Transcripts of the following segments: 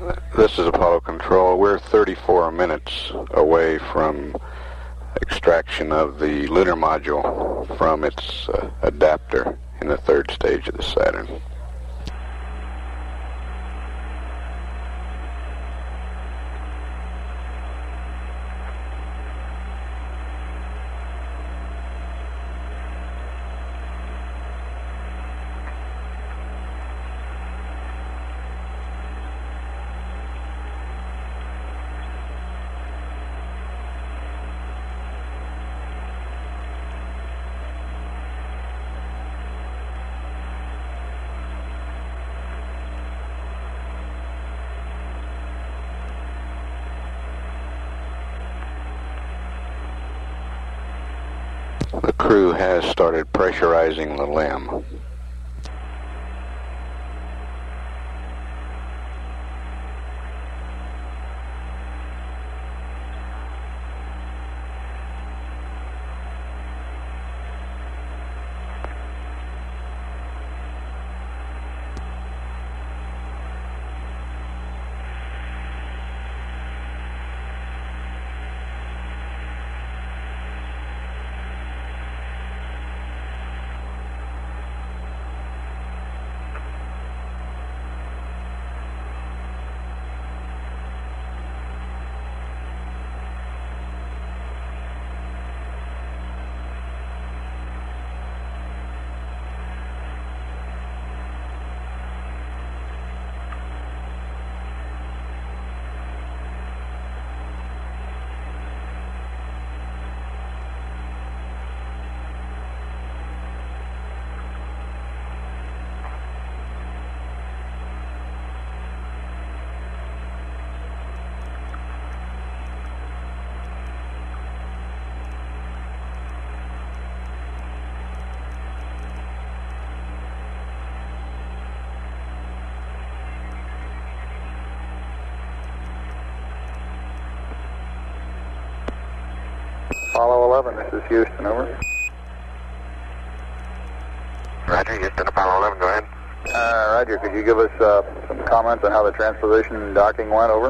This is Apollo Control. We're 34 minutes away from extraction of the lunar module from its adapter in the third stage of the Saturn. The crew has started pressurizing the LEM. Apollo 11, this is Houston, over. Roger, Houston, Apollo 11, go ahead. Roger, could you give us some comments on how the transposition and docking went, over?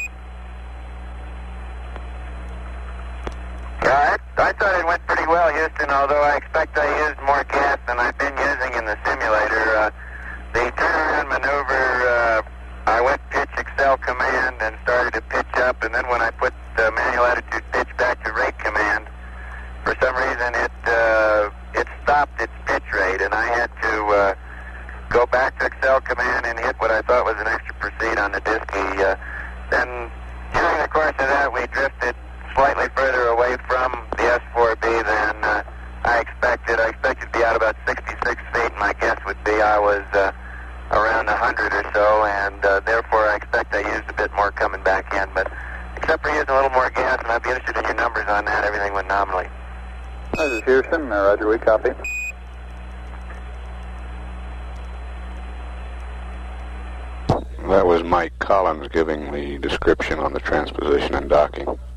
Yeah, I thought it went pretty well, Houston, although I expect I used more gas than I've been using in the simulator. The turnaround maneuver, I went pitch Excel command and started to pitch up, and then when I put the manual attitude pitch back to rate command, for some reason it stopped its pitch rate, and I had to go back to Excel command and hit what I thought was an extra proceed on the diskey. Then during the course of that, we drifted slightly further away from the S4B than I expected. I expected to be out about 66 feet. My guess would be I was around 100 or so, and therefore I expect I used a bit more coming back in. But except for using a little more gas, and I'd be interested in your numbers on that, everything went nominally. This is Houston. Roger, we copy. That was Mike Collins giving the description on the transposition and docking.